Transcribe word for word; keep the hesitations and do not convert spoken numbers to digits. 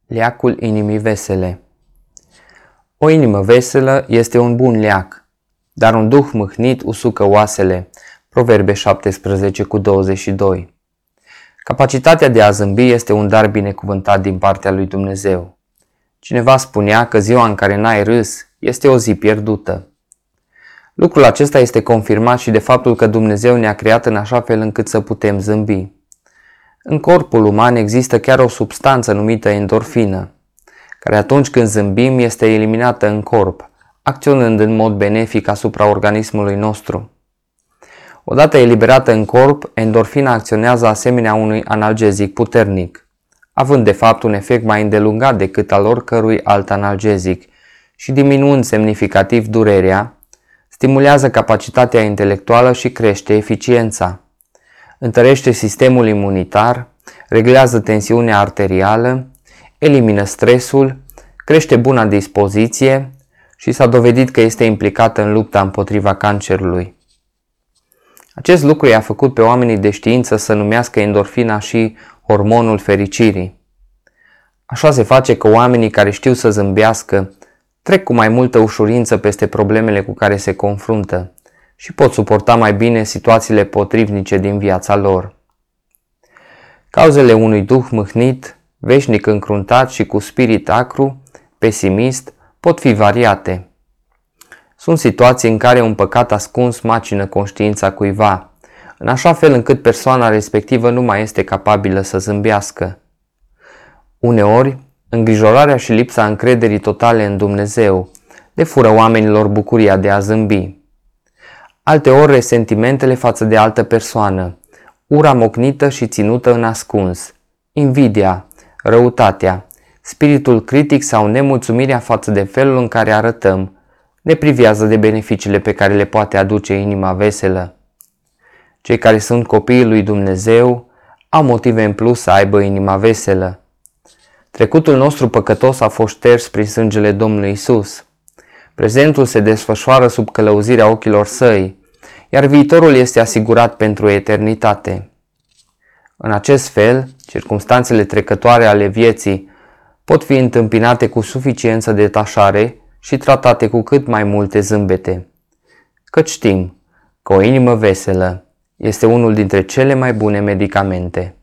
Leacul inimii vesele. O inimă veselă este un bun leac, dar un duh mâhnit usucă oasele. Proverbe șaptesprezece cu douăzeci și doi. Capacitatea de a zâmbi este un dar binecuvântat din partea lui Dumnezeu. Cineva spunea că ziua în care n-ai râs este o zi pierdută. Lucrul acesta este confirmat și de faptul că Dumnezeu ne-a creat în așa fel încât să putem zâmbi. În corpul uman există chiar o substanță numită endorfină, care atunci când zâmbim este eliminată în corp, acționând în mod benefic asupra organismului nostru. Odată eliberată în corp, endorfina acționează asemenea unui analgezic puternic, având de fapt un efect mai îndelungat decât al oricărui alt analgezic și diminuând semnificativ durerea, stimulează capacitatea intelectuală și crește eficiența. Întărește sistemul imunitar, reglează tensiunea arterială, elimină stresul, crește buna dispoziție și s-a dovedit că este implicată în lupta împotriva cancerului. Acest lucru i-a făcut pe oamenii de știință să numească endorfina și hormonul fericirii. Așa se face că oamenii care știu să zâmbească trec cu mai multă ușurință peste problemele cu care se confruntă și pot suporta mai bine situațiile potrivnice din viața lor. Cauzele unui duh mâhnit, veșnic încruntat și cu spirit acru, pesimist, pot fi variate. Sunt situații în care un păcat ascuns macină conștiința cuiva, în așa fel încât persoana respectivă nu mai este capabilă să zâmbească. Uneori, îngrijorarea și lipsa încrederii totale în Dumnezeu le fură oamenilor bucuria de a zâmbi. Alteori, resentimentele față de altă persoană, ura mocnită și ținută în ascuns, invidia, răutatea, spiritul critic sau nemulțumirea față de felul în care arătăm, ne privează de beneficiile pe care le poate aduce inima veselă. Cei care sunt copiii lui Dumnezeu au motive în plus să aibă inima veselă. Trecutul nostru păcătos a fost șters prin sângele Domnului Isus. Prezentul se desfășoară sub călăuzirea ochilor săi, iar viitorul este asigurat pentru eternitate. În acest fel, circumstanțele trecătoare ale vieții pot fi întâmpinate cu suficiență detașare și tratate cu cât mai multe zâmbete, căci știm că o inimă veselă este unul dintre cele mai bune medicamente.